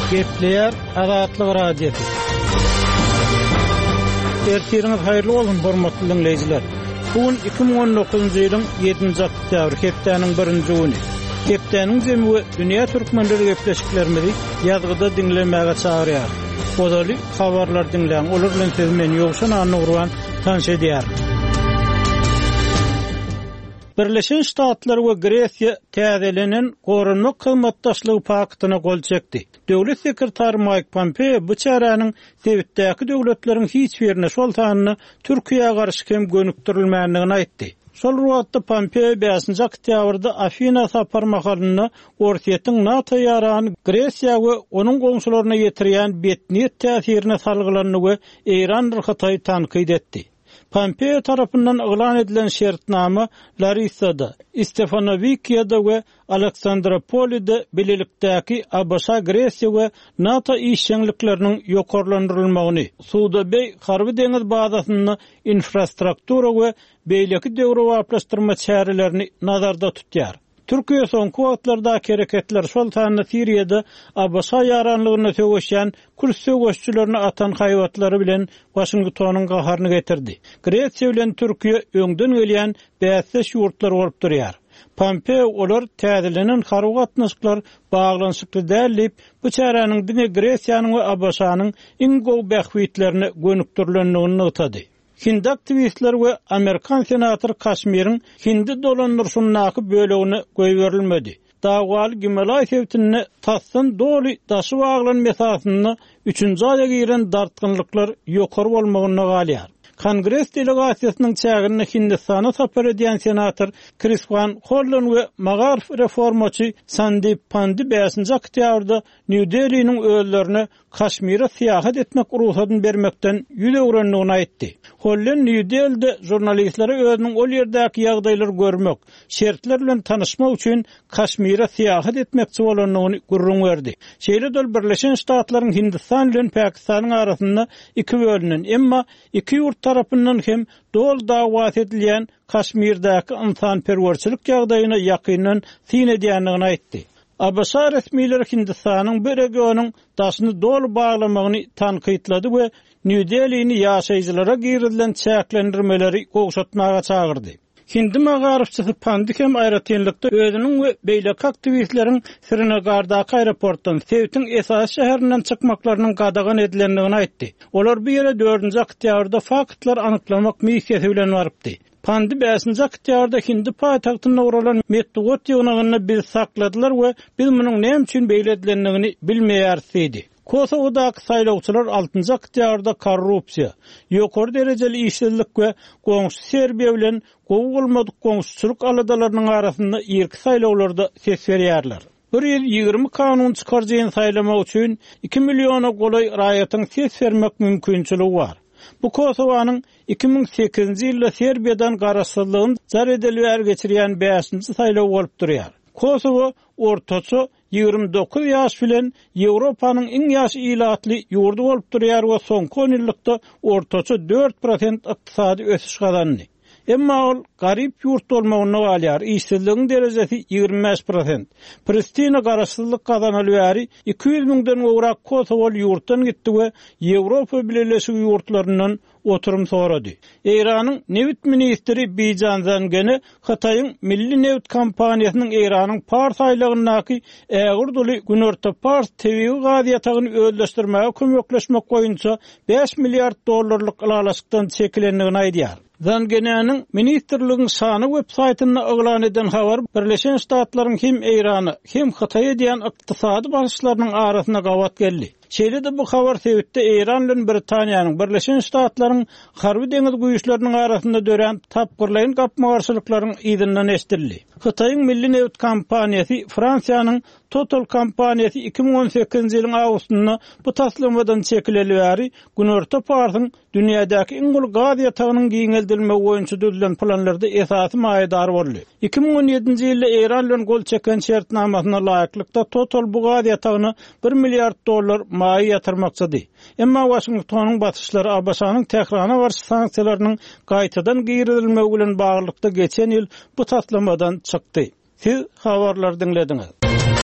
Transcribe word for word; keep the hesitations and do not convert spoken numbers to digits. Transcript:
Gepleyer Azatlyk radiosu. Ertiriniz hayırlı olsun hormatly dinleyijiler. Bugün iki bin on dokuzuncu ýylyň ýedinji oktýabr hepdeniň birinji güni. Hepdeniň jemgy dünýä türkmenleri gepleşiklerimizi ýazgyda dinlemäge çagyrýar. Odaly habarlar dinleýän olar bilen siz meni ýogşan anygrywan tanış edýär. Birleşen Ştatlar we Gresiýa täzelenen gorunma kymmatdaşlygy paktyna gol çekdi. Döwlet sekretary Mike Pompeo bu çäranyň sebitdäki döwletleriň hiç birine şol tanyny Türkiýeге garşy hem gönükdirilmänligini aýtdy. Şol ruwatda Pompeo beşinji oktýabrda Afina saparmakalyny Ortiýetiň NATO ýarany Gresiýa we onuň goňşularyna ýetirýän betniýet täsirine salgylanyny we Eýran rıhtaty tankyd etdi. Pompeo tarafından ilan edilen şertname Larissa'da, Stefanovikya'da we Aleksandropoli'de bililikdäki Abaşa Gresiýa we NATO işçilikleriniň ýokarlandyrylmagyny, Suda Bey harby deňiz bazasyny infrastruktura we beýleki döwre wagtlaşdyrma çärelerini nazarda tutýar. Türkiýe soňky wagtlarda hereketler şol tanyny Siriýada Abaşa ýaranlygyna töweşýän Kürt söwüşçülerini atan haýwatlary bilen Washingtonyň gaharyny getirdi. Gresiýa bilen Türkiýe öňden gelýän bäsleş ýurtlar bolup durýar. Pompeo olar täzelenen harby gatnaşyklar baglanşykly dälip bu çäranyň dini Gresiýanyň we Abaşanyň iň gowy bähwitlerini gönükdirilendigini ýetdi. Hindi aktivistler we Amerikan senator Kaşmirin Hindi dolandyrşynyňky bölegini goýberilmedi. Dagwaly Gimelay sewtini tassyn doly daşy baglan mesasyny üçünji aýa giren dartgynlyklar ýokary bolmagyna galýar. Kongres delegasiýasynyň çägini Hindistana sapar edýän senator Krisvan Holland we Magarif reformaçy Sandip Pandi beşinji oktýabrda New Delhi'niň öýlerini Kaşmira syýahat etmek ruhsatyny bermekden ýüz öwrendigini aýtdy. Holland New Delhi'de jurnalistlere özüniň ol ýerdäki ýagdaýlary görmek, şertler bilen tanışmak üçin Kaşmira syýahat etmekçi bolanyny gurrun berdi. Şeýle dol Birleşen Ştatlaryň Hindistan bilen Pakistanyň arasynda iki bölünen, emma iki ýurt tarapyndan hem dol dawat edilýän Kaşmirdäki insanperwerçilik ýagdaýyna ýakyndan sin edýändigini aýtdy. Abaşa resmileri Hindistanyň bir regionyň daşyny dol baglamagyny tanqidlady we New Delhi'ni ýaşaýjylara girilen çäklendirmeleri gowşatmaga çagyrdy. Hindi magarifçisi Pandi hem aýratynlykda özüniň we beýleki aktivistleriň Srinagardaky aeroportdan Sevtin esas şäherinden çykmaklarynyň gadagan edilendigini aýtdy. Olar bir ýere dördünji oktýabrda faktlar anyklamak missiýasy bilen barypdy. Pandi beşinji oktýabrda Hindi paýtagtyna uralan Medvedev ýygynyny biz sakladylar we biz munyň näme üçin beýle edilendigini bilmeýäris diýdi. Kosowadaky saýlawçylar altynji oktýabrda korrupsiýa, ýokary derejeli işsizlik we goňşy Serbiýa bilen gowy bolmadyk goňşyçylyk aladalarynyň arasynda ýerki saýlawlarda ses berýärler. Bir ýyl ýygrimi kanun çykarjyň saýlamak üçin iki milliona golay raýatyň ses bermek mümkinçiligi bar. Bu Kosowanyň iki bin sekizinji ýylda Serbiýadan garaşsyzlygyny jar edilýär geçirýän beşinji saýlaw bolup durýar. Kosowo ortaça ýygrimi dokuz ýaş bilen Ýewropanyň iň ýaşy ilatly ýurdu bolup durýar we soňky on ýyllikda ortaça dört prosent ykdysady ösüş gazandy. Emma ol garip ýurt bolmagyna galýar. İşsizligiň derejesi ýygrimi beş prosent. Pristina garaşsyzlyk gazanaly iki ýüz miňden gowrak Kosowo ýurtdan gitdi we Ýewropa Birleşigi ýurtlaryndan oturum sorady. Eýranyň newit ministri Bijan Zangeni Hataýyň milli newit kampaniýasynyň Eýranyň Pars aýlygyndaky ägir doly günorta Pars T V gaziýatyny öldürmäge kömekleşmek boýunça beş milliard dollarlyk alalaşykdan çekilendigini aýdýar. Zangeniň ministrligiň şany websaýtyna elan eden habar Birleşen Ştatlaryň hem Eýrany hem Hataýa diýen ykdysady başlyklarynyň arasyna gawat geldi. Şeýle bu habar sebäpde Eýran bilen Britaniýanyň Birleşen Ştatlaryň harby deňiz güýçleriniň arasynda dören tapgyrlaýyn gapma garşylyklaryň ýygynyň estirli. Hataýyň milli newit kampaniýasy Fransiýanyň Total kampaniýasy iki bin on sekizinji ýylyň awgustynda bu taslamadan çekileli günorta Parsyň dünýädäki iň gowy gaz ýatagynyň giňeldilmegi boýunça düzülen planlarda esasy maýdar boldy. iki bin on ýedinji ýylda Eýran bilen gol çeken şertnamasyna laýyklykda Total bu gaz ýatagyny bir milliard dollar maý ýatyrmakçydy. Emma Washingtonyň batyşlary Abaşanyň Tehrana garşy sanksiýalarynyň gaýtadan girilmegi bilen baglykda geçen ýyl bu taslamadan çykdy. Siz habarlar dinlediňiz.